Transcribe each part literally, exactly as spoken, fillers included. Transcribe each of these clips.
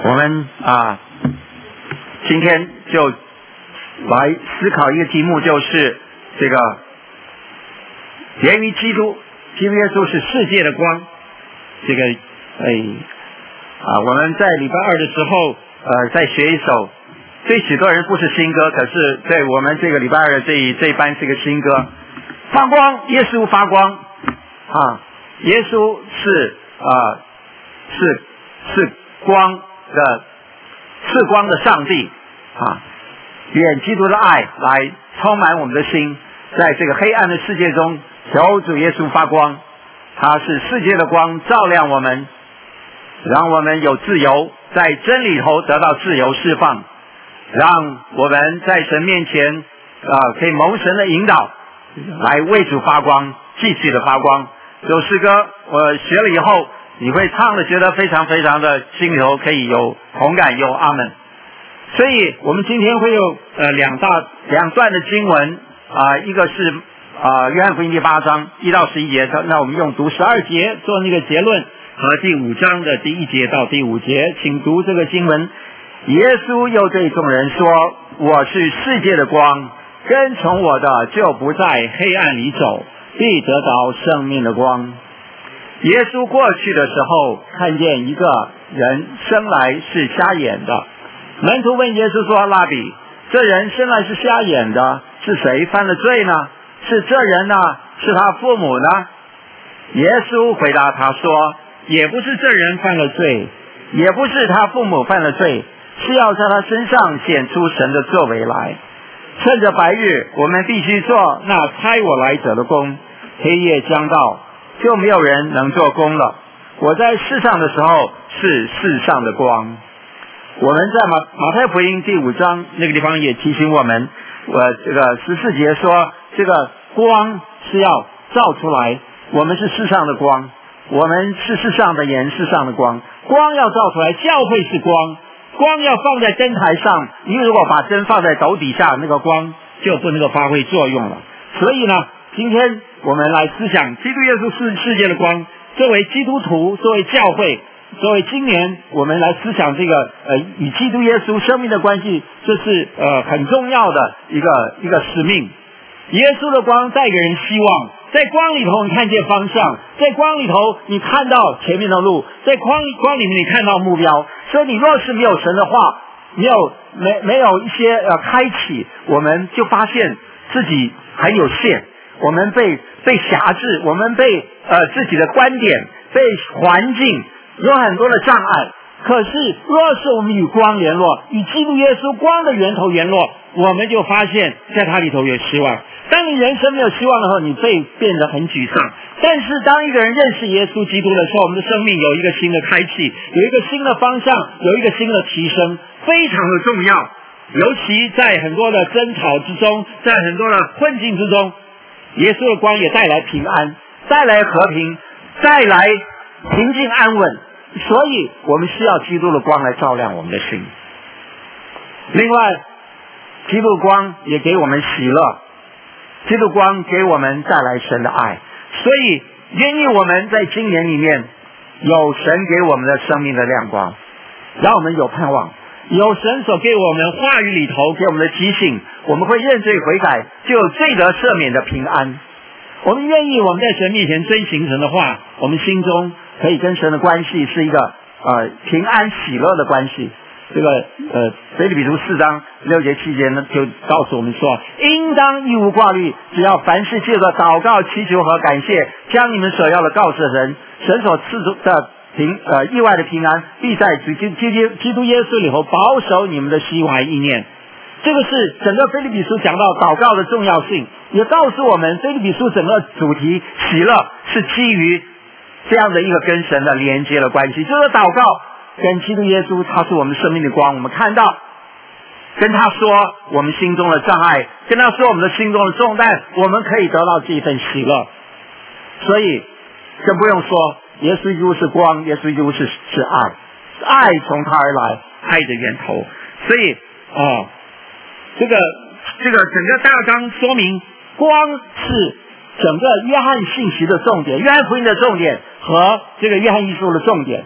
我们啊，今天就来思考一个题目，就是这个源于基督，基督耶稣是世界的光。这个哎啊，我们在礼拜二的时候，呃，在学一首对许多人不是新歌，可是对我们这个礼拜二的这一这一班是个新歌。发光，耶稣发光啊！耶稣是啊，是是光的，是光的上帝啊！愿基督的爱来充满我们的心，在这个黑暗的世界中，求主耶稣发光。他是世界的光，照亮我们，让我们有自由，在真理头得到自由释放，让我们在神面前啊，可以蒙神的引导，来为主发光，继续的发光。这首诗歌我学了以后，你会唱的觉得非常非常的心里头可以有同感，有阿门。所以我们今天会有呃两大两段的经文啊、呃，一个是啊、呃、约翰福音第八章一到十一节，那我们用读十二节做那个结论，和第五章的第一节到第五节，请读这个经文。耶稣又对众人说：我是世界的光，跟从我的就不在黑暗里走，必得到生命的光。耶稣过去的时候，看见一个人生来是瞎眼的，门徒问耶稣说：拉比，这人生来是瞎眼的，是谁犯了罪呢？是这人呢？是他父母呢？耶稣回答他说：也不是这人犯了罪，也不是他父母犯了罪，是要在他身上显出神的作为来。趁着白日，我们必须做那差我来者的工，黑夜将到，就没有人能做工了。我在世上的时候是世上的光。我们在马马太福音第五章那个地方也提醒我们，我这个十四节说，这个光是要照出来，我们是世上的光，我们是世上的盐，世上的光，光要照出来，教会是光，光要放在灯台上，你如果把灯放在斗底下，那个光就不能够发挥作用了。所以呢，今天我们来思想基督耶稣是世界的光，作为基督徒，作为教会，作为今年我们来思想这个呃与基督耶稣生命的关系，这是呃很重要的一个一个使命。耶稣的光带给人希望，在光里头你看见方向，在光里头你看到前面的路，在光光里面你看到目标。所以你若是没有神的话，没有没没有一些呃开启，我们就发现自己很有限，我们被被辖制，我们被呃自己的观点，被环境有很多的障碍。可是若是我们与光联络，与基督耶稣光的源头联络，我们就发现在它里头有希望。当你人生没有希望的时候，你会变得很沮丧。但是当一个人认识耶稣基督的时候，我们的生命有一个新的开启，有一个新的方向，有一个新的提升，非常的重要。尤其在很多的争吵之中，在很多的困境之中，耶稣的光也带来平安，带来和平，带来平静安稳。所以我们需要基督的光来照亮我们的心。另外，基督光也给我们喜乐，基督光给我们带来神的爱。所以愿意我们在今年里面有神给我们的生命的亮光，让我们有盼望，有神所给我们话语里头给我们的提醒，我们会认罪悔改，就有罪得赦免的平安。我们愿意我们在神面前遵行神的话，我们心中可以跟神的关系是一个呃平安喜乐的关系。这个呃腓立比书四章六节七节呢，就告诉我们说，应当一无挂虑，只要凡事借着祷告祈求和感谢，将你们所要的告诉神，神所赐的平呃意外的平安，必在基基基基督耶稣里头保守你们的心怀意念。这个是整个腓立比书讲到祷告的重要性，也告诉我们腓立比书整个主题喜乐是基于这样的一个跟神的连接的关系，就是祷告跟基督耶稣，他是我们生命的光，我们看到跟他说我们心中的障碍，跟他说我们的心中的重担，我们可以得到这一份喜乐。所以更不用说耶稣基督是光，耶稣基督是是爱，爱从他而来，爱的源头。所以啊、呃，这个这个整个大纲说明，光是整个约翰信息的重点，约翰福音的重点和这个约翰一书的重点。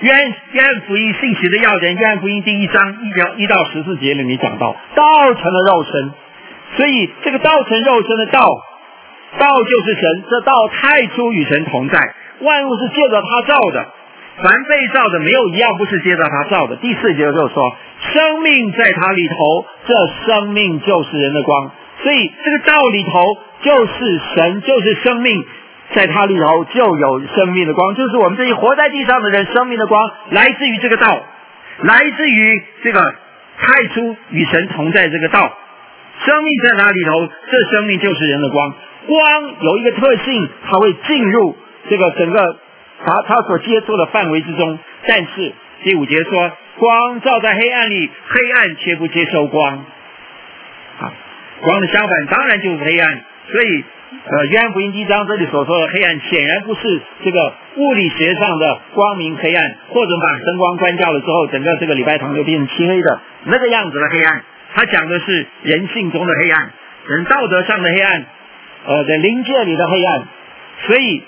约翰约翰福音信息的要点，约翰福音第一章一到一到十四节里面讲到，道成了肉身，所以这个道成肉身的道，道就是神，这道太初与神同在，万物是借着他造的，凡被造的没有一样不是借着他造的。第四节就是说，生命在他里头，这生命就是人的光，所以这个道里头就是神，就是生命，在他里头就有生命的光，就是我们这些活在地上的人，生命的光来自于这个道，来自于这个太初与神同在这个道，生命在哪里头，这生命就是人的光。光有一个特性，它会进入这个整个他他所接触的范围之中，但是第五节说，光照在黑暗里，黑暗却不接受光。啊，光的相反当然就是黑暗，所以呃，约翰福音第一章这里所说的黑暗，显然不是这个物理学上的光明黑暗，或者把灯光关掉了之后，整个这个礼拜堂就变成漆黑的那个样子的黑暗。他讲的是人性中的黑暗，人道德上的黑暗，呃，在灵界里的黑暗。所以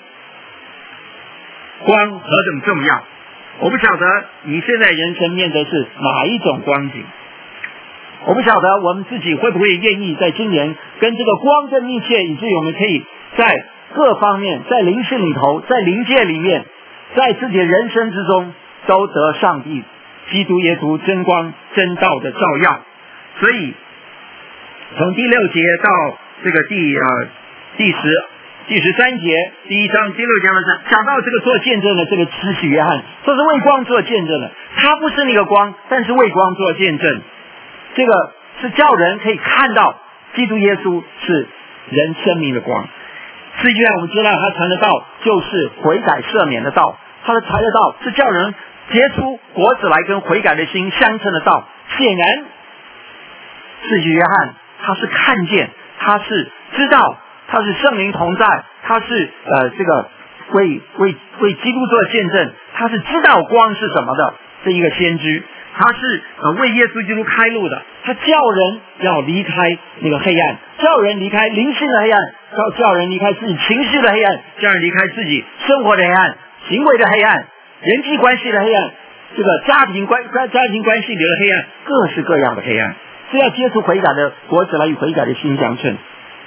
光何等重要！我不晓得你现在人生面对是哪一种光景，我不晓得我们自己会不会愿意在今年跟这个光更密切，以至于我们可以在各方面，在灵性里头，在灵界里面，在自己的人生之中都得上帝基督耶稣真光真道的照耀。所以从第六节到这个第呃第十第十三节，第一章第六节的讲到这个做见证的这个施洗约翰，这是为光做见证的，他不是那个光，但是为光做见证，这个是叫人可以看到基督耶稣是人生命的光。施洗约翰我们知道他传的道就是悔改赦免的道，他的传的道是叫人结出果子来，跟悔改的心相称的道。显然施洗约翰他是看见，他是知道，他是圣灵同在，他是呃这个为为为基督做见证，他是知道光是什么的这一个先知，他是呃为耶稣基督开路的，他叫人要离开那个黑暗，叫人离开灵性的黑暗，叫叫人离开自己情绪的黑暗，叫人离开自己生活的黑暗，行为的黑暗，人际关系的黑暗，这个家庭关家庭关系里的黑暗，各式各样的黑暗，是要接触悔改的果子来与悔改的心相称。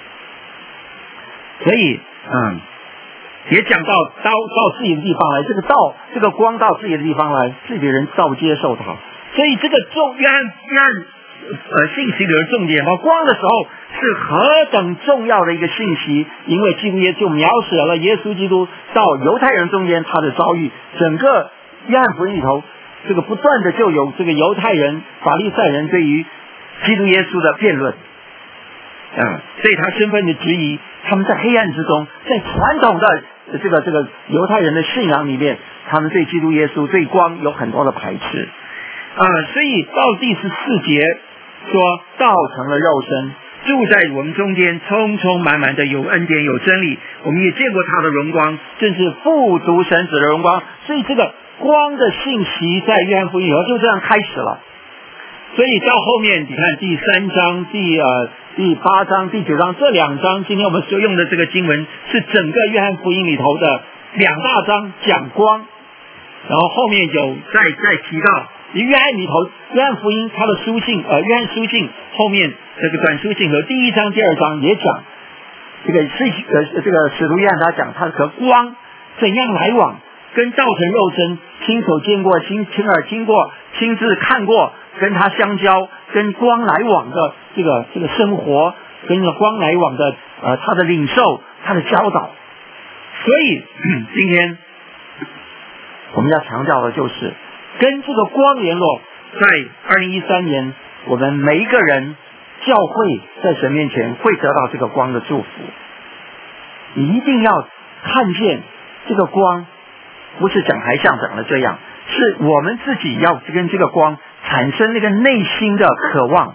所以嗯也讲到到到自己的地方来，这个道这个光到自己的地方来，自己的人照接受它。所以这个重约翰约翰呃信息里的重点，光的时候是何等重要的一个信息，因为基督耶稣描写了耶稣基督到犹太人中间他的遭遇。整个约翰福音里头，这个不断的就有这个犹太人法利赛人对于基督耶稣的辩论，嗯，对他身份的质疑，他们在黑暗之中，在传统的这个这个犹太人的信仰里面，他们对基督耶稣对光有很多的排斥啊、呃，所以到第十四节说，道成了肉身，住在我们中间，充充满满的有恩典有真理，我们也见过他的荣光，正是父独生子的荣光。所以这个光的信息在约翰福音以后就这样开始了。所以到后面你看第三章第呃第八章第九章这两章，今天我们所用的这个经文是整个约翰福音里头的两大章讲光，然后后面有再再提到约翰里头约翰福音他的书信呃约翰书信后面这个短书信和第一章第二章也讲这个是呃这个使徒约翰他讲他和光怎样来往，跟道成肉身亲手见过亲亲耳听过亲自看过，跟他相交，跟光来往的这个这个生活，跟着光来往的呃他的领受，他的教导。所以、嗯、今天我们要强调的就是跟这个光联络，在二零一三年我们每一个人教会在神面前会得到这个光的祝福。你一定要看见这个光，不是讲台上讲的这样，是我们自己要跟这个光产生那个内心的渴望，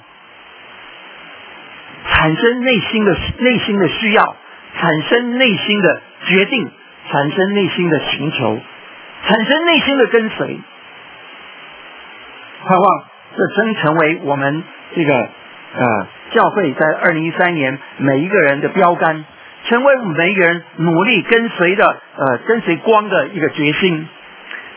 产生内心的内心的需要，产生内心的决定，产生内心的寻求，产生内心的跟随。盼望这真成为我们这个呃教会在二零一三年每一个人的标杆，成为我们每一个人努力跟随的呃跟随光的一个决心。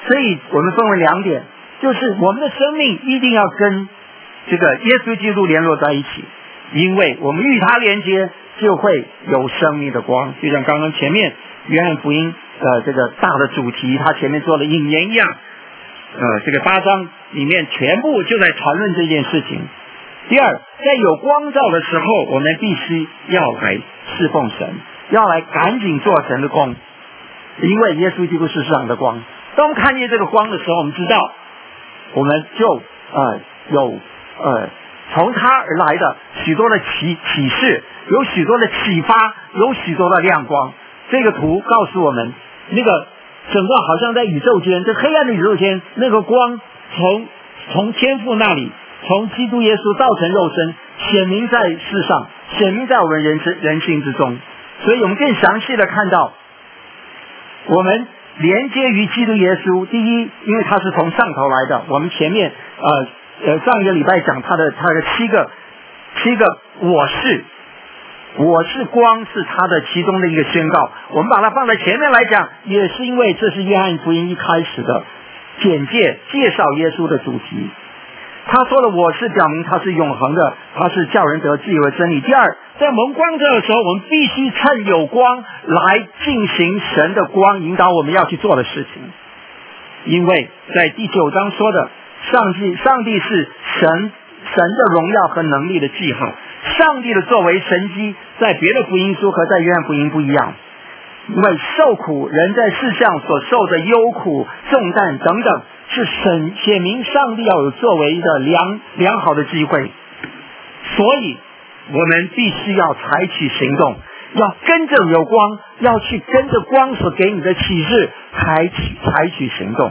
所以我们分为两点，就是我们的生命一定要跟这个耶稣基督联络在一起，因为我们与他连接就会有生命的光，就像刚刚前面约翰福音呃这个大的主题他前面做的引言一样，呃这个八章里面全部就在谈论这件事情。第二，在有光照的时候，我们必须要来侍奉神，要来赶紧做神的工，因为耶稣基督是世上的光。当我们看见这个光的时候，我们知道我们就呃有呃从他而来的许多的启启示，有许多的启发，有许多的亮光。这个图告诉我们，那个整个好像在宇宙间，这黑暗的宇宙间，那个光从从天父那里，从基督耶稣造成肉身，显明在世上，显明在我们人生人性之中。所以我们更详细的看到，我们连接于基督耶稣。第一，因为他是从上头来的。我们前面呃呃上一个礼拜讲他的他的七个七个我是我是光是他的其中的一个宣告。我们把它放在前面来讲，也是因为这是约翰福音一开始的简介，介绍耶稣的主题。他说的我是表明他是永恒的，他是叫人得自由的真理。第二，在蒙光照的时候，我们必须趁有光来进行神的光引导我们要去做的事情。因为在第九章说的，上帝上帝是神神的荣耀和能力的记号，上帝的作为神迹在别的福音书和在约翰福音不一样。因为受苦人在世上所受的忧苦重担等等，是神显明上帝要有作为的良良好的机会，所以我们必须要采取行动，要跟着有光，要去跟着光所给你的启示采取采取行动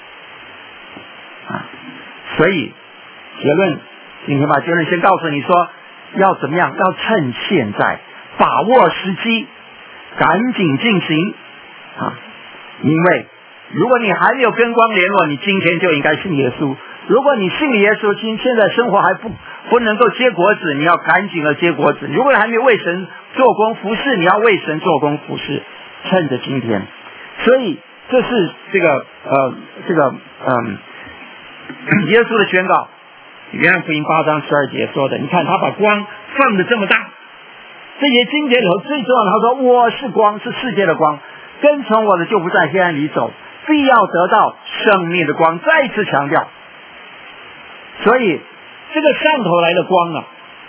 啊！所以结论，今天把结论先告诉你说，要怎么样？要趁现在，把握时机，赶紧进行啊！因为如果你还没有跟光联络，你今天就应该信耶稣。如果你信耶稣，今现在生活还不不能够结果子，你要赶紧的结果子。如果你还没有为神做工服侍，你要为神做工服侍，趁着今天。所以这是这个呃这个嗯、呃、耶稣的宣告，约翰福音八章十二节说的。你看他把光放得这么大，这些经节里头最重要的，他说我是光，是世界的光，跟从我的就不在黑暗里走，必要得到生命的光。再一次强调，所以这个上头来的光啊，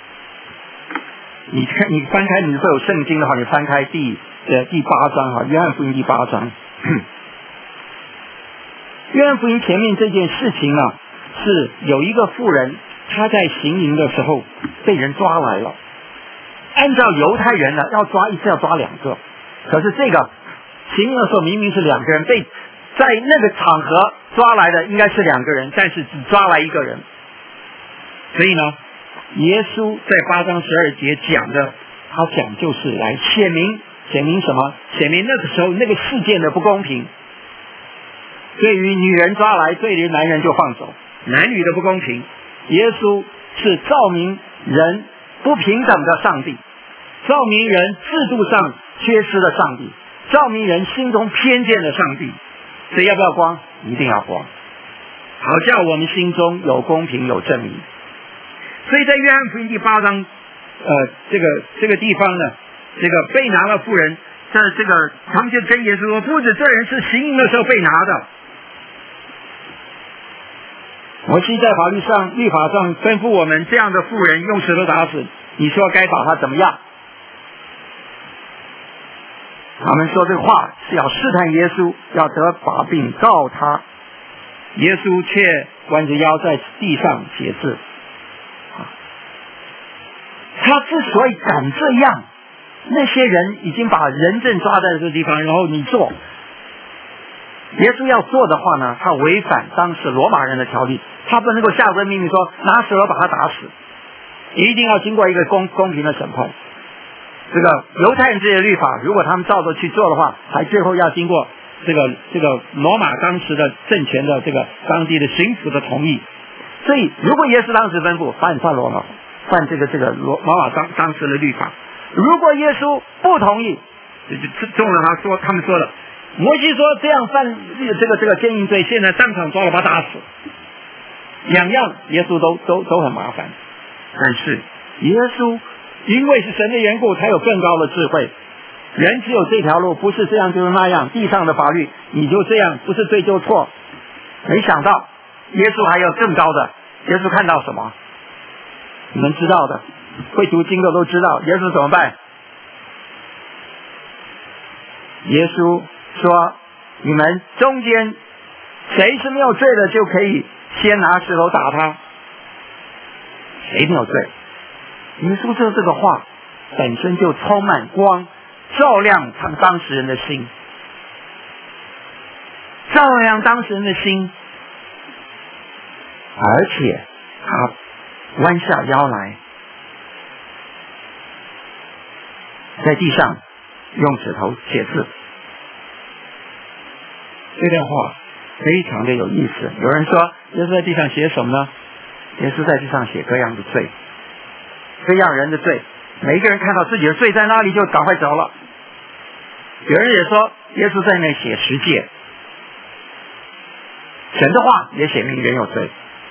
你看你翻开，你如果有圣经的话，你翻开第呃第八章哈，约翰福音第八章。约翰福音前面这件事情啊，是有一个妇人，她在行营的时候被人抓来了。按照犹太人呢，要抓一次要抓两个，可是这个行营的时候明明是两个人，被在那个场合抓来的应该是两个人，但是只抓来一个人。所以呢，耶稣在八章十二节讲的，他讲就是来显明显明什么？显明那个时候那个事件的不公平。对于女人抓来，对于男人就放走，男女的不公平。耶稣是照明人不平等的上帝，照明人制度上缺失的上帝，照明人心中偏见的上帝。所以要不要光？一定要光，好叫我们心中有公平有正义。所以在约翰福音第八章呃这个这个地方呢，这个被拿了妇人，在这个他们就跟耶稣说，夫子，这人是行营的时候被拿的。摩西在法律上律法上吩咐我们，这样的妇人用石头打死，你说该把他怎么样？他们说这话是要试探耶稣，要得把柄告他。耶稣却弯着腰在地上写字。他之所以敢这样，那些人已经把人证抓在这个地方，然后你做。耶稣要做的话呢，他违反当时罗马人的条例，他不能够下这命令说拿石头把他打死，一定要经过一个公公平的审判。这个犹太人这些律法，如果他们照着去做的话，还最后要经过这个这个罗马当时的政权的这个当地的巡抚的同意。所以，如果耶稣当时吩咐犯犯罗马犯这个这个罗罗马当当时的律法，如果耶稣不同意，就就中了他说他们说的， 摩西说这样犯这个这个奸淫罪，现在当场抓了把他打死。两样耶稣都都都很麻烦，但是耶稣因为是神的缘故，才有更高的智慧。人只有这条路，不是这样就是那样，地上的法律你就这样，不是对就错。没想到耶稣还有更高的，耶稣看到什么？你们知道的，会读经的都知道，耶稣怎么办？耶稣说，你们中间谁是没有罪的，就可以先拿石头打他。谁没有罪？耶稣说这个话本身就充满光，照亮他们当事人的心，照亮当事人的心，而且他弯下腰来，在地上用指头写字。这段话非常的有意思。有人说耶稣在地上写什么呢？耶稣在地上写各样的罪，各样人的罪，每一个人看到自己的罪在哪里就赶快走了。有人也说耶稣在那写十诫，神的话也写明人有罪。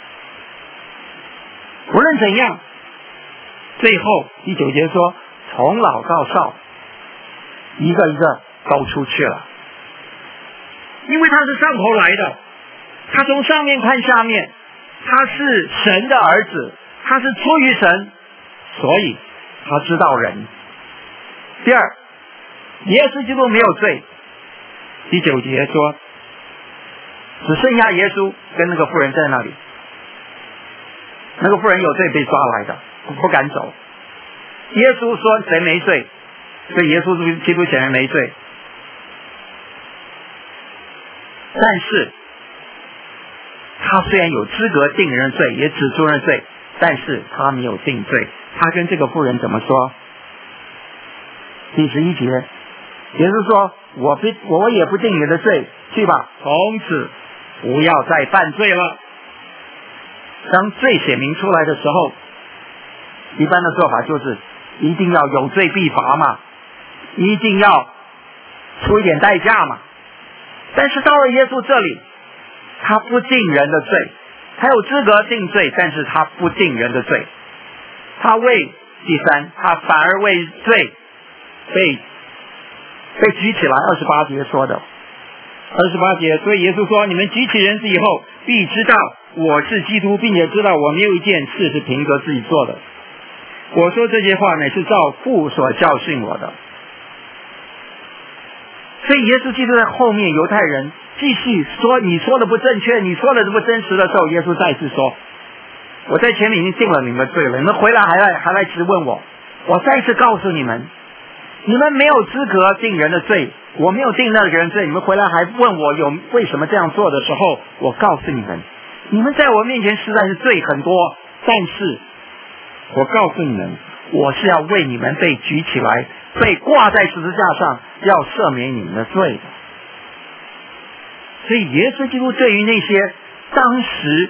无论怎样，最后第九节说从老到少一个一个都出去了，因为他是上头来的，他从上面看下面，他是神的儿子，他是出于神，所以他知道人。第二，耶稣基督没有罪。第九节说只剩下耶稣跟那个妇人在那里，那个妇人有罪被抓来的，不敢走。耶稣说谁没罪，所以耶稣基督显然没罪。但是他虽然有资格定人罪，也指出人罪，但是他没有定罪。他跟这个妇人怎么说？第十一节，耶稣说我不我也不定你的罪，去吧，从此不要再犯罪了。当罪显明出来的时候，一般的做法就是一定要有罪必罚嘛，一定要出一点代价嘛。但是到了耶稣这里，他不定人的罪，他有资格定罪，但是他不定人的罪。他为第三，他反而为罪被被举起来。二十八节说的，二十八节，所以耶稣说，你们举起人子以后，必知道我是基督，并且知道我没有一件事是凭着自己做的。我说这些话乃是照父所教训我的。所以耶稣基督在后面，犹太人继续说你说的不正确，你说的不真实的时候，耶稣再次说，我在前面已经定了你们的罪了，你们回来还来还来质问我，我再次告诉你们，你们没有资格定人的罪，我没有定那个人罪，你们回来还问我有为什么这样做的时候，我告诉你们，你们在我面前实在是罪很多，但是我告诉你们，我是要为你们被举起来，被挂在十字架上，要赦免你们的罪的。所以耶稣基督对于那些当时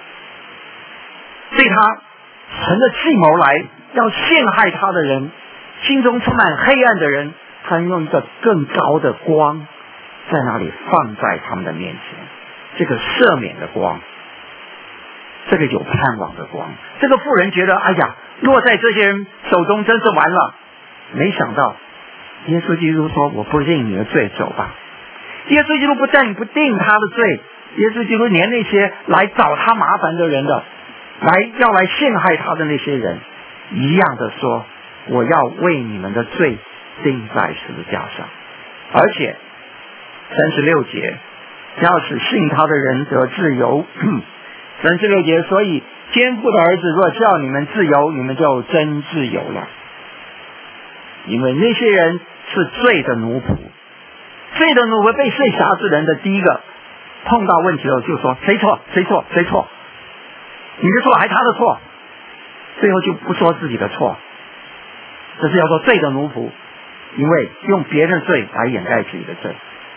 对他乘着计谋来要陷害他的人，心中充满黑暗的人，他用一个更高的光在那里放在他们的面前，这个赦免的光，这个有盼望的光。这个妇人觉得哎呀，落在这些人手中真是完了，没想到耶稣基督说我不认你的罪，走吧。耶稣基督不但不定他的罪，耶稣基督连那些来找他麻烦的人的，来要来陷害他的那些人一样的说，我要为你们的罪钉在十字架上。而且三十六节，要使信他的人得自由。三十六节，所以天父的儿子若叫你们自由，你们就真自由了。因为那些人是罪的奴仆，罪的奴仆被罪辖制人的第一个碰到问题了就说谁错谁错谁错，你的错还他的错，最后就不说自己的错，这是要说罪的奴仆，因为用别人的罪来掩盖自己的罪。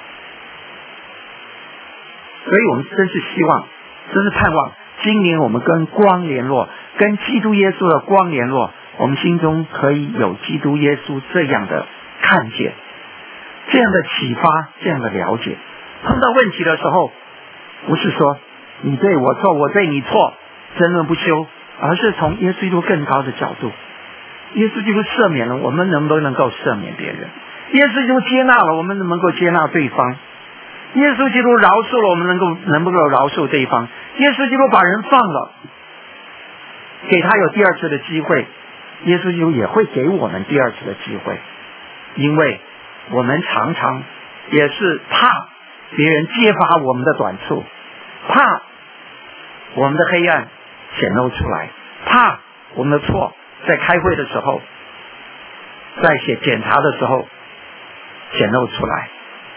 所以我们真是希望，真是盼望今年我们跟光联络，跟基督耶稣的光联络，我们心中可以有基督耶稣这样的看见， 这样的启发，这样的了解。碰到问题的时候，不是说你对我错，我对你错，争论不休，而是从耶稣基督更高的角度。耶稣基督赦免了，我们能不能够赦免别人？耶稣基督接纳了，我们能不能够接纳对方？耶稣基督饶恕了，我们能够能不能够饶恕对方？耶稣基督把人放了，给他有第二次的机会，耶稣基督也会给我们第二次的机会，因为我们常常也是怕别人揭发我们的短处，怕我们的黑暗显露出来，怕我们的错在开会的时候，在写检查的时候显露出来。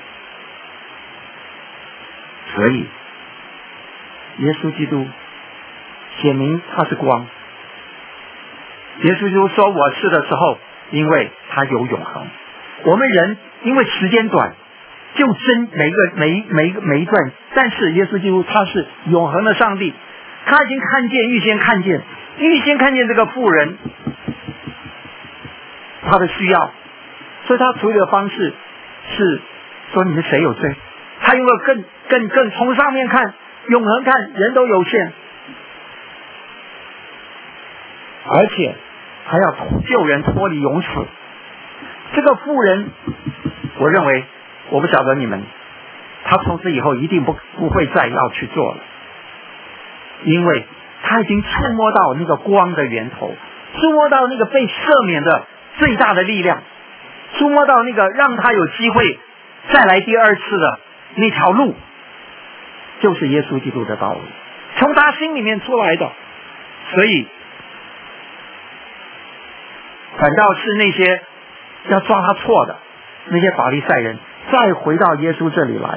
所以耶稣基督显明他是光。耶稣基督说我是的时候，因为他有永恒。我们人因为时间短，就争每一个每一每一个每一段，但是耶稣基督他是永恒的上帝，他已经看见，预先看见，预先看见这个妇人他的需要，所以他处理的方式是说你们谁有罪，他用个更更更从上面看，永恒看，人都有限，而且还要救人脱离永死。这个妇人，我认为，我不晓得你们，他从此以后一定不不会再要去做了，因为他已经触摸到那个光的源头，触摸到那个被赦免的最大的力量，触摸到那个让他有机会再来第二次的那条路，就是耶稣基督的道路，从他心里面出来的。所以反倒是那些要抓他错的那些法利赛人再回到耶稣这里来，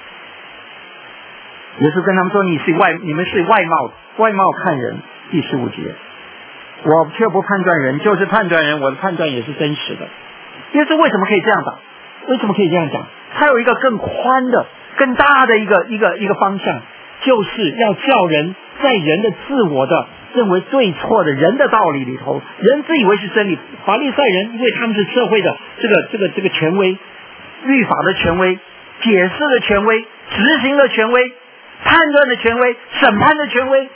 耶稣跟他们说，你是外你们是外貌外貌看人。第十五节，我却不判断人，就是判断人，我的判断也是真实的。耶稣为什么可以这样讲？为什么可以这样讲？他有一个更宽的更大的一个一个一个方向，就是要叫人在人的自我的认为对错的人的道理里头，人自以为是真理。法利赛人因为他们是社会的这个这个这个权威，律法的权威，解释的权威，执行的权威，判断的权威，审判的权威，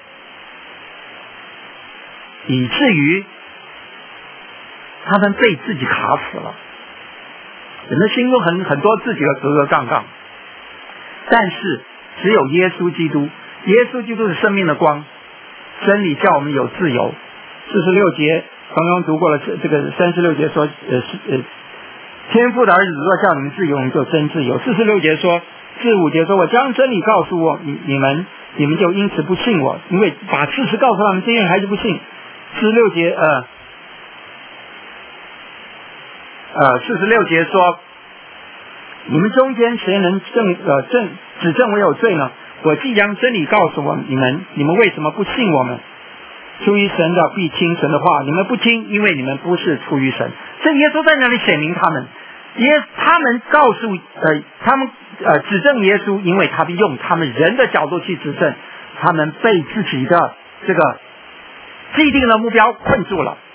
以至于他们被自己卡死了。人的心中很很多自己的格格杠杠，但是只有耶稣基督，耶稣基督是生命的光，真理叫我们有自由。四十六节刚刚读过了，这个三十六节说，呃呃，天父的儿子若叫你们自由，你就真自由。四十六节说，四十五节说，我将真理告诉我你你们，你们就因此不信我，因为把事实告诉他们，这些人还是不信。四十六节呃呃四十六节说，你们中间谁能证呃证指证我有罪呢？我既将真理告诉我你们，你们为什么不信我们？出于神的必听神的话，你们不听，因为你们不是出于神。这耶稣在那里显明他们，耶他们告诉呃他们呃指证耶稣，因为他们用他们人的角度去指证，他们被自己的这个既定的目标困住了。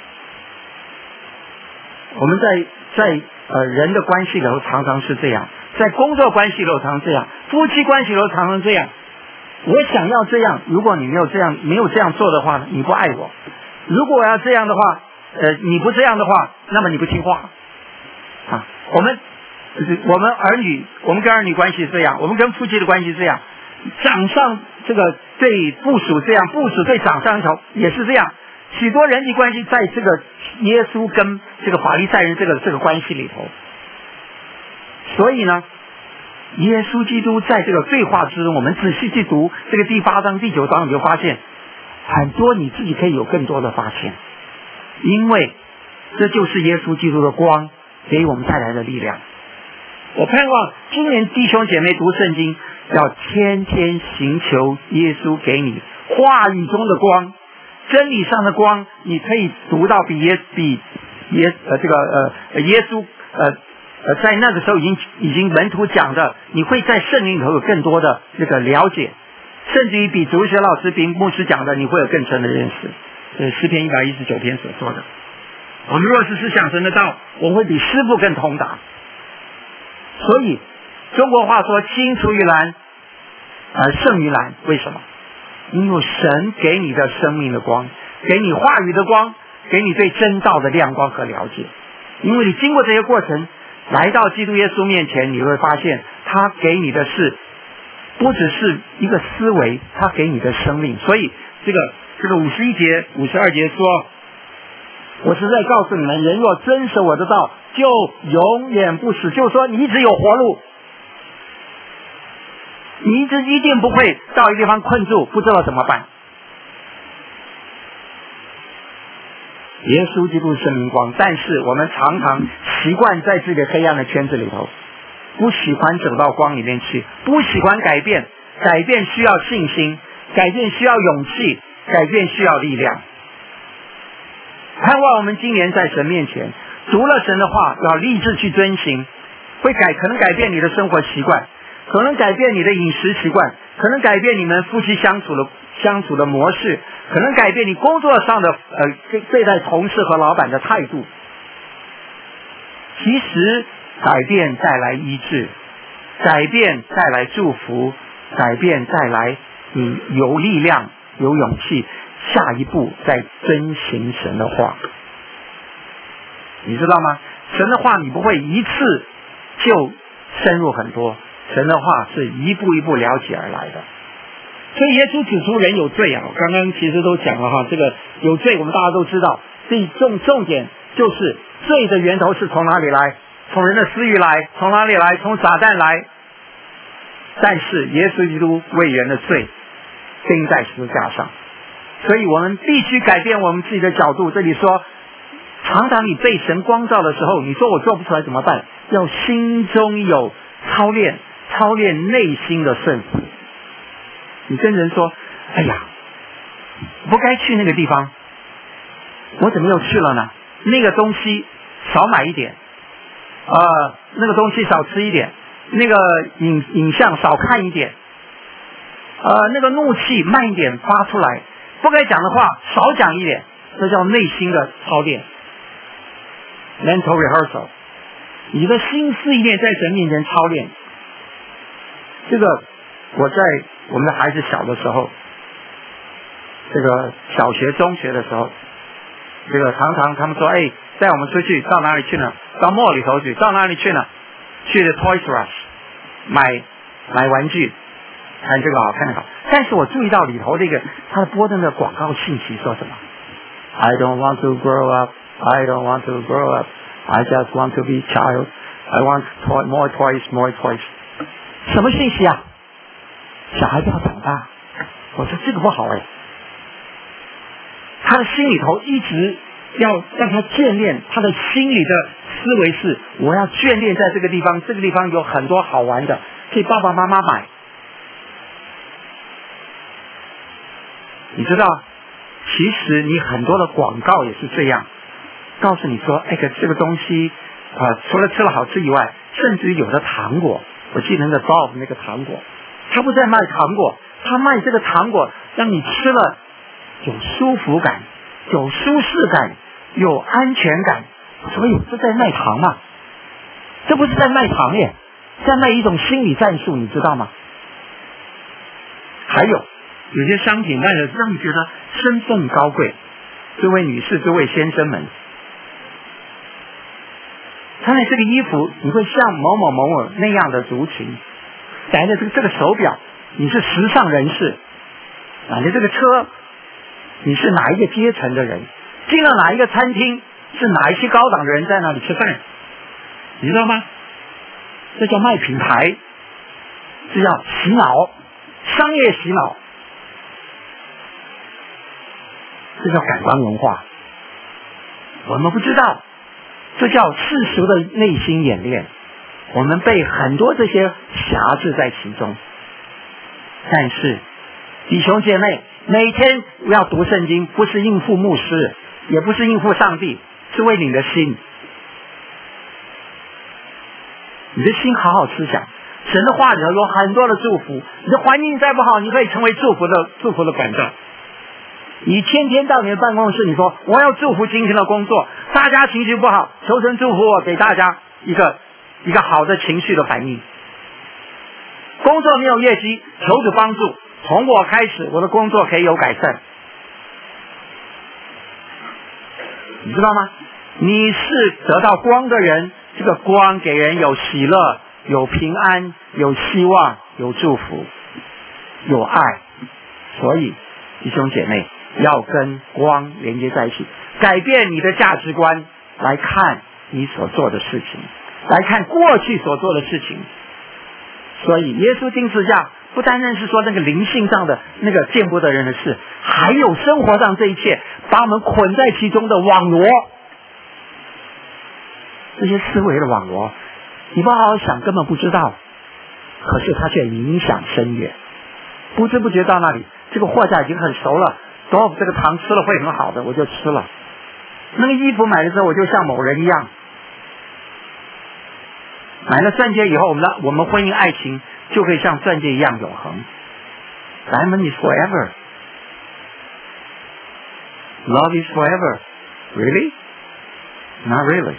我们在在呃人的关系里头常常是这样，在工作关系里头常常这样，夫妻关系里头常常这样。我想要这样，如果你没有这样没有这样做的话，你不爱我；如果我要这样的话，呃，你不这样的话，那么你不听话。啊，我们我们儿女，我们跟儿女关系是这样，我们跟夫妻的关系是这样，长上这个对部属这样，部属对长上头也是这样。许多人际关系在这个耶稣跟这个法利赛人这个这个关系里头，所以呢，耶稣基督在这个对话之中，我们仔细去读这个第八章第九章，你就发现很多你自己可以有更多的发现，因为这就是耶稣基督的光给我们带来的力量。我盼望今年弟兄姐妹读圣经要天天寻求耶稣给你话语中的光，真理上的光，你可以读到比耶比耶呃这个呃耶稣呃呃在那个时候已经已经门徒讲的，你会在圣灵里头有更多的这个了解，甚至于比主日学老师比牧师讲的，你会有更深的认识。这诗篇一百一十九篇所说的，我们若是思想神的道，我们会比师父更通达。 所以中国话说青出于蓝而胜于蓝，为什么？因为神给你的生命的光，给你话语的光，给你对真道的亮光和了解。因为你经过这些过程来到基督耶稣面前，你会发现他给你的是不只是一个思维，他给你的生命。所以这个这个五十一节五十二节说，我是在告诉你们，人若遵守我的道，就永远不死。就是说你一直有活路，你一直一定不会到一个地方困住，不知道怎么办。耶稣基督是生命光，但是我们常常习惯在自己的黑暗的圈子里头，不喜欢走到光里面去，不喜欢改变。改变需要信心，改变需要勇气，改变需要力量。盼望我们今年在神面前读了神的话，要立志去遵行，会改可能改变你的生活习惯，可能改变你的饮食习惯，可能改变你们夫妻相处的相处的模式，可能改变你工作上的呃对待同事和老板的态度。其实改变带来医治，改变带来祝福，改变带来你有力量有勇气下一步再遵行神的话。你知道吗？神的话你不会一次就深入很多，神的话是一步一步了解而来的。所以耶稣指出人有罪啊，我刚刚其实都讲了哈，这个有罪我们大家都知道，所以重重点就是罪的源头是从哪里来？从人的私欲来，从哪里来？从撒旦来。但是耶稣基督为人的罪钉在十字架上，所以我们必须改变我们自己的角度。这里说常常你被神光照的时候，你说我做不出来怎么办？要心中有操练，操练内心的顺服。你跟人说，哎呀不该去那个地方，我怎么又去了呢？那个东西少买一点，呃，那个东西少吃一点，那个影影像少看一点，呃，那个怒气慢一点发出来，不该讲的话少讲一点，这叫内心的操练 mental rehearsal。 你的心思意念在神面前操练。这个我在我们的孩子小的时候，这个小学中学的时候，这个常常他们说，哎，带我们出去，到哪里去呢？到 mall 里头去。到哪里去呢？去的 Toys R Us 买买玩具，看这个好看的好。但是我注意到里头这个他的播的那个广告信息说什么 I don't want to grow up I don't want to grow up I just want to be child I want toy, more toys more toys。 什么信息啊？小孩子要长大。我说这个不好哎，他的心里头一直要让他眷恋，他的心里的思维是我要眷恋在这个地方，这个地方有很多好玩的，可以爸爸妈妈买。你知道其实你很多的广告也是这样告诉你说，哎，这个东西啊、呃，除了吃了好吃以外，甚至于有的糖果，我记得那个 Dove 那个糖果，他不在卖糖果，他卖这个糖果让你吃了有舒服感，有舒适感，有安全感。所以这在卖糖嘛？这不是在卖糖耶，在卖一种心理战术，你知道吗？还有有些商品卖的让你觉得身份高贵，这位女士这位先生们，穿了这个衣服你会像某某某某那样的族群，戴着这个这个手表你是时尚人士啊，你这个车你是哪一个阶层的人，进了哪一个餐厅是哪一些高档的人在那里吃饭，你知道吗？这叫卖品牌，这叫洗脑，商业洗脑，这叫感官文化。我们不知道，这叫世俗的内心演练，我们被很多这些辖制在其中。但是弟兄姐妹，每天要读圣经，不是应付牧师，也不是应付上帝，是为你的心。你的心好好思想，神的话里头有很多的祝福。你的环境再不好，你可以成为祝福的祝福的管道。你天天到你的办公室，你说我要祝福今天的工作，大家情绪不好，求神祝福我，给大家一个一个好的情绪的反应。工作没有业绩，求主帮助，从我开始，我的工作可以有改善。你知道吗？你是得到光的人，这个光给人有喜乐，有平安，有希望，有祝福，有爱。所以弟兄姐妹要跟光连接在一起，改变你的价值观来看你所做的事情，来看过去所做的事情。所以耶稣钉十字架不单单是说那个灵性上的那个见不得人的事，还有生活上这一切把我们捆在其中的网罗，这些思维的网罗你不好好想根本不知道，可是它却影响深远。不知不觉到那里，这个货架已经很熟了，等我这个糖吃了会很好的，我就吃了。那个衣服买的时候我就像某人一样，买了钻戒以后，我们的我们婚姻爱情就可以像钻戒一样永恒。 Diamond is forever. Love is forever. Really? Not really.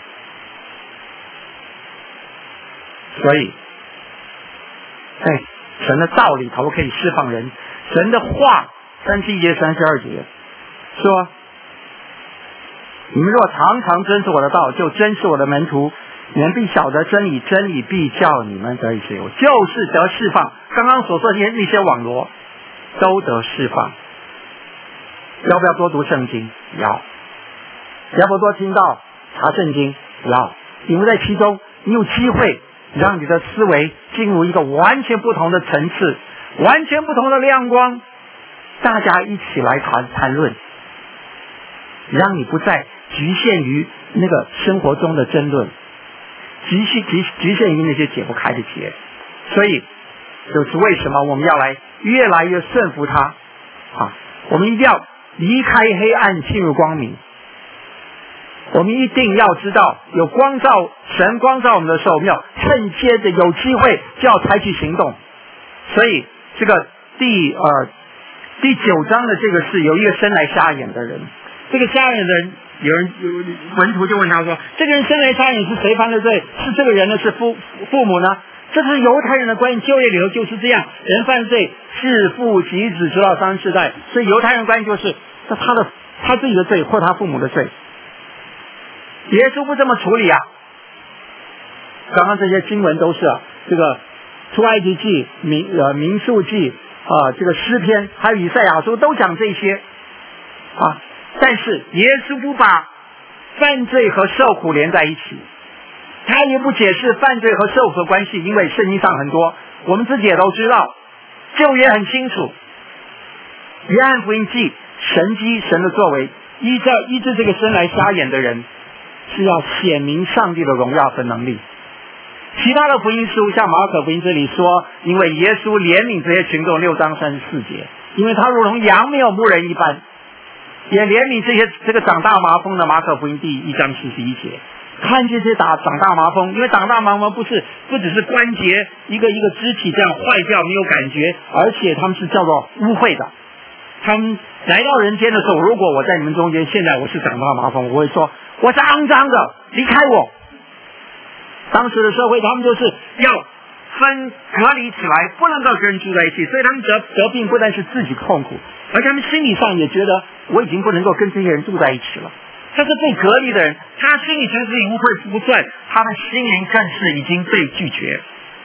所以在神的道里头可以释放人。神的话三十一节三十二节说，你们若常常遵守我的道，就真是我的门徒，你们必晓得真理，真理必叫你们得以自由，就是得释放。刚刚所说的那些网罗都得释放。要不要多读圣经？要。要不要多听到查圣经？要。因为在其中你有机会让你的思维进入一个完全不同的层次，完全不同的亮光，大家一起来谈谈论，让你不再局限于那个生活中的争论，局限局局限于那些解不开的结。所以就是为什么我们要来越来越顺服他啊！我们一定要离开黑暗进入光明。我们一定要知道，有光照神光照我们的时候，我们要趁接着有机会就要采取行动。所以这个第呃第九章的这个是有一个生来瞎眼的人，这个瞎眼的人，有人有门徒就问他说，这个人生来瞎眼是谁犯的罪？是这个人呢？是父父母呢？这是犹太人的观念，旧约里头就是这样，人犯罪是父及子直到三世代，所以犹太人观念就是他的他自己的罪或他父母的罪。耶稣不这么处理啊！刚刚这些经文都是、啊、这个出埃及记、民呃民数记啊，这个诗篇还有以赛亚书都讲这些啊。但是耶稣不把犯罪和受苦连在一起，他也不解释犯罪和受苦的关系，因为圣经上很多，我们自己也都知道，旧约很清楚。约翰福音记神迹神的作为，依照医治这个生来瞎眼的人，是要显明上帝的荣耀和能力。其他的福音书像马可福音这里说，因为耶稣怜悯这些群众，六章三十四节，因为他如同羊没有牧人一般，也怜悯这些这个长大麻风的，马可福音第一章四十一节，看见这些打长大麻风，因为长大麻风不是不只是关节一个一个肢体这样坏掉没有感觉，而且他们是叫做污秽的。他们来到人间的时候，如果我在你们中间，现在我是长大麻风，我会说我是肮脏的，离开我。当时的社会他们就是要分隔离起来，不能够跟人住在一起，所以他们得得病不但是自己痛苦，而他们心理上也觉得我已经不能够跟这些人住在一起了。他是被隔离的人，他心里觉得自己污秽不算，他的心灵更是已经被拒绝，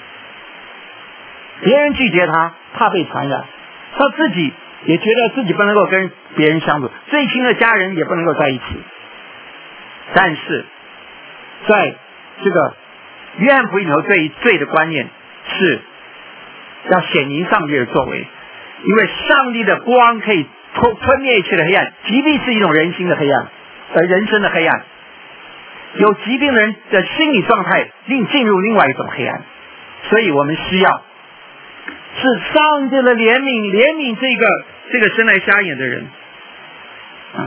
别人拒绝他，怕被传染，他自己也觉得自己不能够跟别人相处，最亲的家人也不能够在一起。但是在这个约翰福音里头对于罪的观念是要显明上帝的作为，因为上帝的光可以吞吞灭一切的黑暗，疾病是一种人心的黑暗，而人生的黑暗，有疾病的人的心理状态令进入另外一种黑暗，所以我们需要是上帝的怜悯，怜悯这个这个生来瞎眼的人，嗯，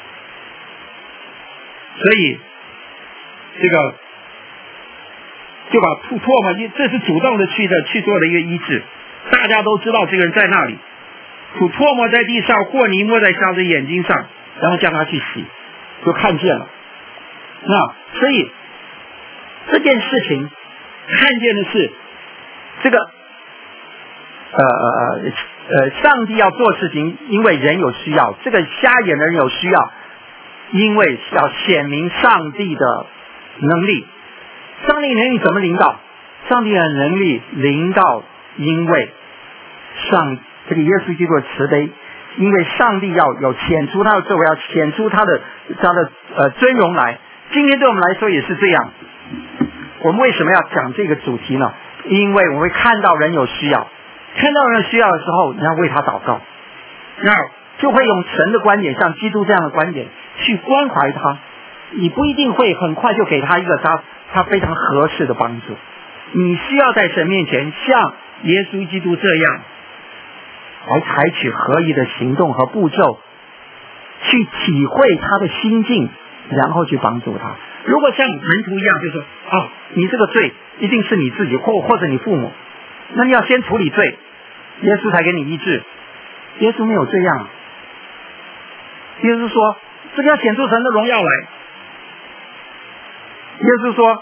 所以这个就把吐唾沫，这是主动的去的去做的一个医治。大家都知道这个人在那里，吐唾沫在地上，和泥抹在瞎子眼睛上，然后叫他去洗，就看见了。那所以这件事情看见的是这个呃呃呃上帝要做事情，因为人有需要，这个瞎眼的人有需要，因为要显明上帝的能力。上帝能力怎么领导？上帝的能力领导，因为上这个耶稣基督的慈悲，因为上帝要有显出他的作为，要显出他的他的呃尊荣来。今天对我们来说也是这样。我们为什么要讲这个主题呢？因为我们会看到人有需要，看到人需要的时候，你要为他祷告，那就会用神的观点，像基督这样的观点去关怀他。你不一定会很快就给他一个他他非常合适的帮助，你需要在神面前像耶稣基督这样来采取合一的行动和步骤，去体会他的心境，然后去帮助他。如果像门徒一样，就说哦，你这个罪一定是你自己或或者你父母，那你要先处理罪，耶稣才给你医治。耶稣没有这样，耶稣说这个要显出神的荣耀来。耶稣说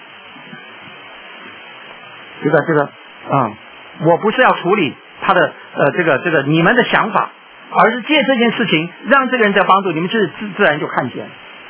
这个这个啊、嗯，我不是要处理他的呃这个这个你们的想法，而是借这件事情让这个人得帮助，你们自自自然就看见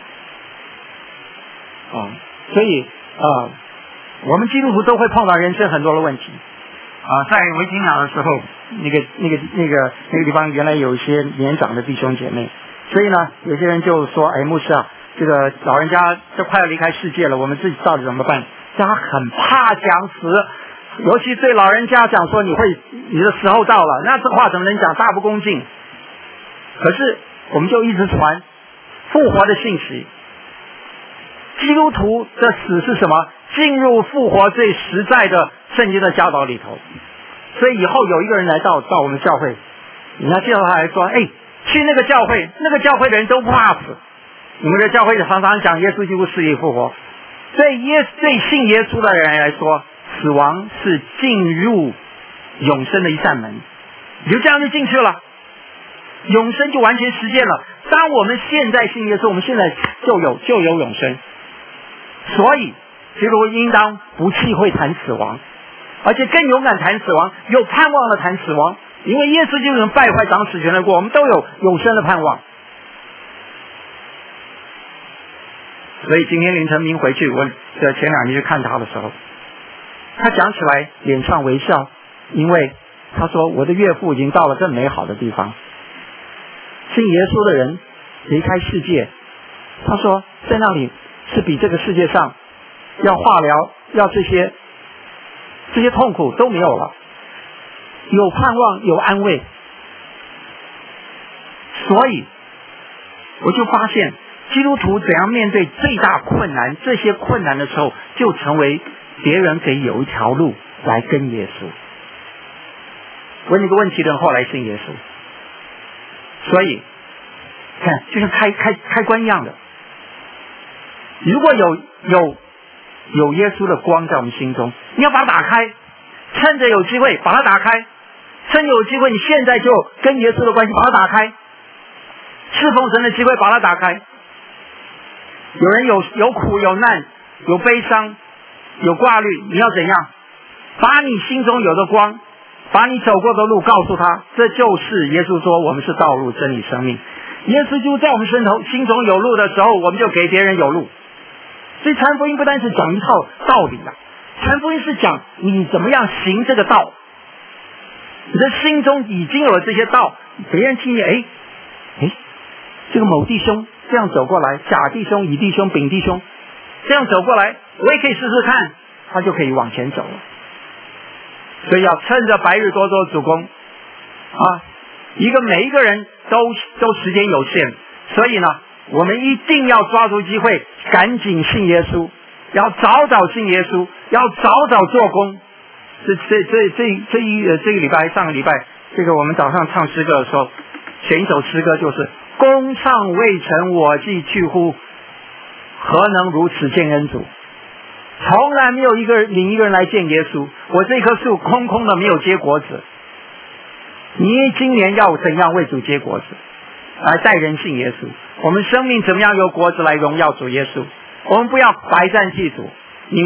啊。所以啊、呃，我们基督徒都会碰到人生很多的问题啊。在维京鸟的时候，那个那个那个那个地方原来有一些年长的弟兄姐妹，所以呢，有些人就说：“哎，牧师啊，这个老人家这快要离开世界了，我们自己到底怎么办？”他很怕讲死，尤其对老人家讲说你会你的时候到了，那这话怎么能讲？大不恭敬。可是我们就一直传复活的信息。基督徒的死是什么？进入复活最实在的圣经的教导里头。所以以后有一个人来到到我们教会，人家介绍他来说：“哎，去那个教会，那个教会的人都不怕死。你们的教会常常讲耶稣基督死里复活。”对耶对信耶稣的人来说，死亡是进入永生的一扇门，你就这样就进去了，永生就完全实现了。当我们现在信耶稣，我们现在就有就有永生。所以基督徒应当不忌讳谈死亡，而且更勇敢谈死亡，有盼望的谈死亡，因为耶稣就是能败坏掌死权的过，我们都有永生的盼望。所以今天凌晨明回去，我这前两天去看他的时候，他讲起来脸上微笑，因为他说我的岳父已经到了更美好的地方。信耶稣的人离开世界，他说在那里是比这个世界上要化疗要这些这些痛苦都没有了，有盼望有安慰。所以我就发现基督徒怎样面对最大困难，这些困难的时候，就成为别人可以有一条路来跟耶稣。问你个问题的人后来信耶稣，所以看就像开开开关一样的，如果有有有耶稣的光在我们心中，你要把它打开，趁着有机会把它打开，趁着有机会你现在就跟耶稣的关系把它打开，侍奉神的机会把它打开。有人有有苦有难有悲伤有挂虑，你要怎样把你心中有的光，把你走过的路告诉他，这就是耶稣说我们是道路真理生命。耶稣就在我们身头心中有路的时候，我们就给别人有路。所以传福音不单是讲一套道理啊，传福音是讲你怎么样行这个道。你的心中已经有了这些道，别人听见哎哎，这个某弟兄这样走过来，甲弟兄乙弟兄丙弟兄这样走过来，我也可以试试看，他就可以往前走了。所以要趁着白日多做主工啊！一个每一个人都都时间有限，所以呢，我们一定要抓住机会，赶紧信耶稣，要早早信耶稣，要早早做工。这这这这这一这个礼拜，上个礼拜，这个我们早上唱诗歌的时候，选一首诗歌就是“工尚未成，我既去乎？何能如此见恩主？”从来没有一个领一个人来见耶稣，我这棵树空空的没有结果子。你今年要怎样为主结果子，来带人信耶稣？我们生命怎么样有果子来荣耀主耶稣？我们不要白占祭主，因为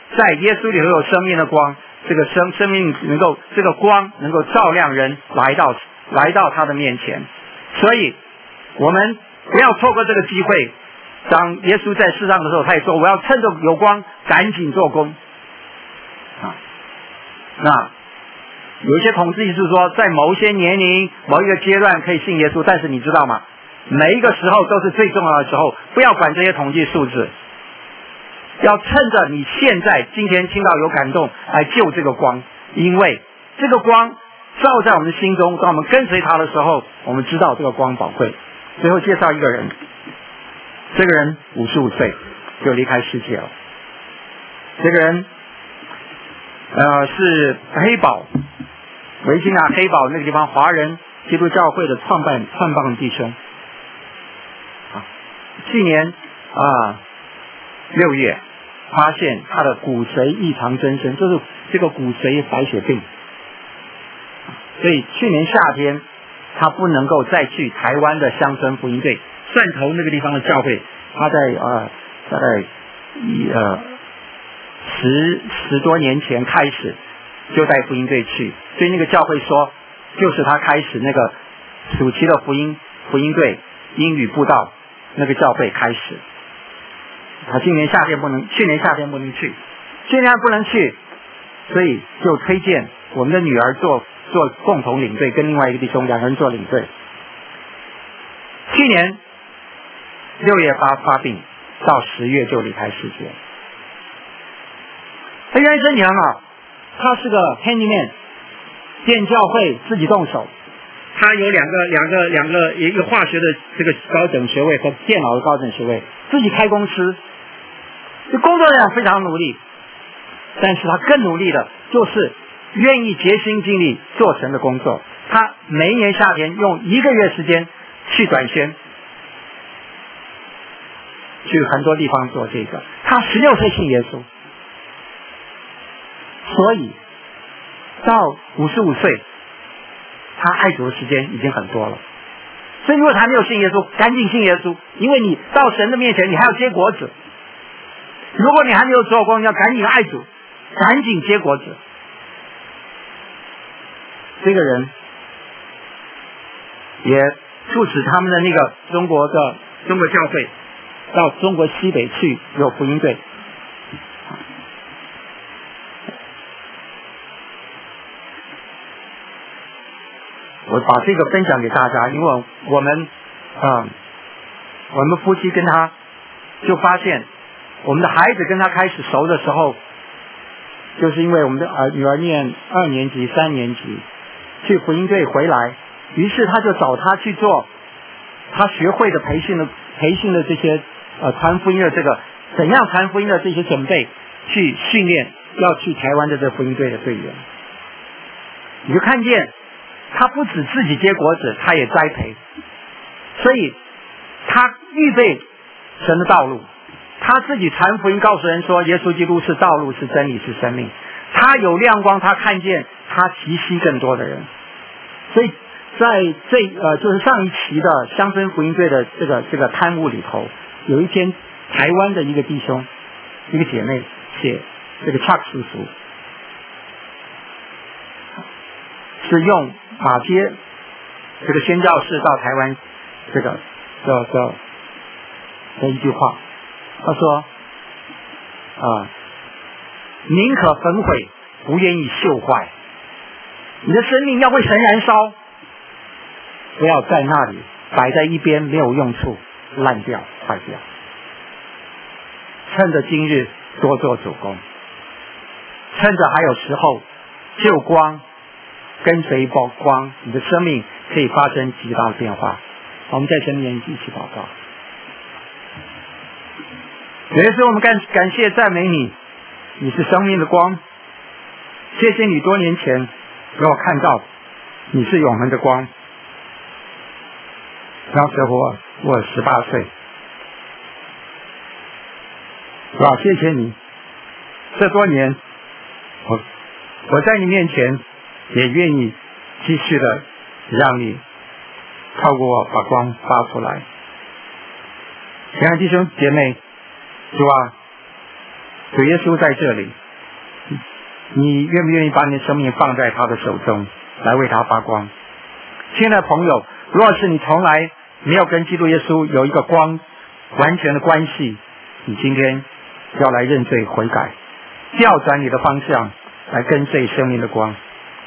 在耶稣里头有生命的光，这个生生命能够这个光能够照亮人来到来到他的面前。所以我们不要错过这个机会。当耶稣在世上的时候，他也说我要趁着有光赶紧做工啊。那有一些统计是说在某一些年龄某一个阶段可以信耶稣，但是你知道吗，每一个时候都是最重要的时候，不要管这些统计数字，要趁着你现在今天听到有感动来救这个光，因为这个光照在我们的心中，当我们跟随他的时候，我们知道这个光宝贵。最后介绍一个人，这个人五十五岁就离开世界了。这个人呃是黑堡维吉尼亚黑堡那个地方华人基督教会的创办创办弟兄啊，去年啊六月发现他的骨髓异常增生，就是这个骨髓白血病，所以去年夏天他不能够再去台湾的乡村福音队汕头那个地方的教会，他在呃大概一呃十十多年前开始就带福音队去，所以那个教会说就是他开始那个暑期的福音福音队英语布道那个教会开始。他今年夏天不能，去年夏天不能去，去年不能去，所以就推荐我们的女儿做做共同领队，跟另外一个弟兄两个人做领队。去年六月发发病，到十月就离开世界。他原来身体很好，他是个 handyman， 建教会自己动手。他有两个两个两个一个化学的这个高等学位和电脑的高等学位，自己开公司，这工作量非常努力。但是他更努力的就是愿意竭心尽力做神的工作。他每一年夏天用一个月时间去短宣，去很多地方做这个。他十六岁信耶稣，所以到五十五岁，他爱主的时间已经很多了。所以如果他没有信耶稣，赶紧信耶稣，因为你到神的面前，你还要结果子。如果你还没有做工，你要赶紧爱主，赶紧结果子。这个人也促使他们的那个中国的中国教会到中国西北去有福音队。我把这个分享给大家，因为我们啊、呃，我们夫妻跟他就发现，我们的孩子跟他开始熟的时候，就是因为我们的儿女儿念二年级、三年级，去福音队回来，于是他就找他去做他学会的培训的培训的这些呃传福音的这个怎样传福音的这些准备，去训练要去台湾的这福音队的队员。你就看见他不止自己结果子，他也栽培，所以他预备神的道路，他自己传福音，告诉人说耶稣基督是道路，是真理，是生命。他有亮光，他看见他提吸更多的人。所以在这呃就是上一期的乡村福音队的这个这个刊物里头，有一篇台湾的一个弟兄一个姐妹写这个 Chuck 叔叔是用马街这个宣教士到台湾这个的的的一句话，他说啊，宁可焚毁，不愿意锈坏。你的生命要为神燃烧，不要在那里摆在一边没有用处，烂掉坏掉。趁着今日多做主工，趁着还有时候就光跟随光光，你的生命可以发生极大的变化。我们在神面前一起祷告。有的时候我们感感谢赞美你，你是生命的光。谢谢你多年前让我看到你是永恒的光。那时候我我十八岁，是吧？谢谢你，这多年我我在你面前也愿意继续的让你透过我把光发出来。亲爱的弟兄姐妹，主啊， 主耶稣在这里，你愿不愿意把你的生命放在他的手中，来为他发光？亲爱的朋友，如果是你从来没有跟基督耶稣有一个光完全的关系，你今天要来认罪悔改，调转你的方向，来跟随生命的光。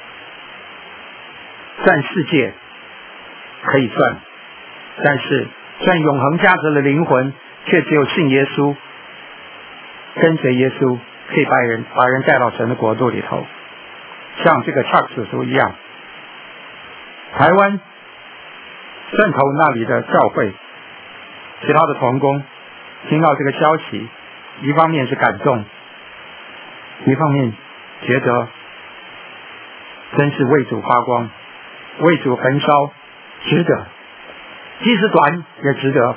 赚世界可以赚，但是赚永恒价值的灵魂，却只有信耶稣，跟随耶稣，可以把人把人带到神的国度里头。像这个 Chuck 叔叔一样，台湾汕头那里的教会，其他的同工听到这个消息，一方面是感动，一方面觉得真是为主发光，为主焚烧，值得，即使短也值得，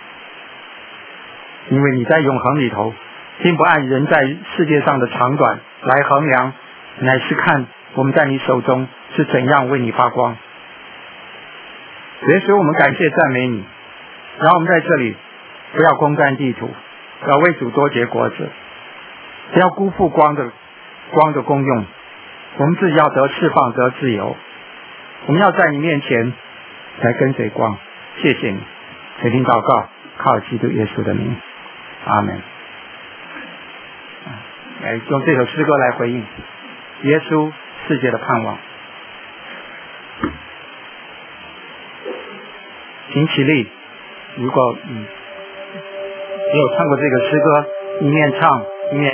因为你在永恒里头并不按人在世界上的长短来衡量，乃是看我们在你手中是怎样为你发光。所以我们感谢赞美你，然后我们在这里不要攻占地图，要为主多结果子，不要辜负光的光的功用，我们自己要得释放，得自由。我们要在你面前来跟随光。谢谢你，垂听祷告，靠基督耶稣的名，阿门。来用这首诗歌来回应耶稣世界的盼望。请起立，如果嗯没有唱过这个诗歌，一面唱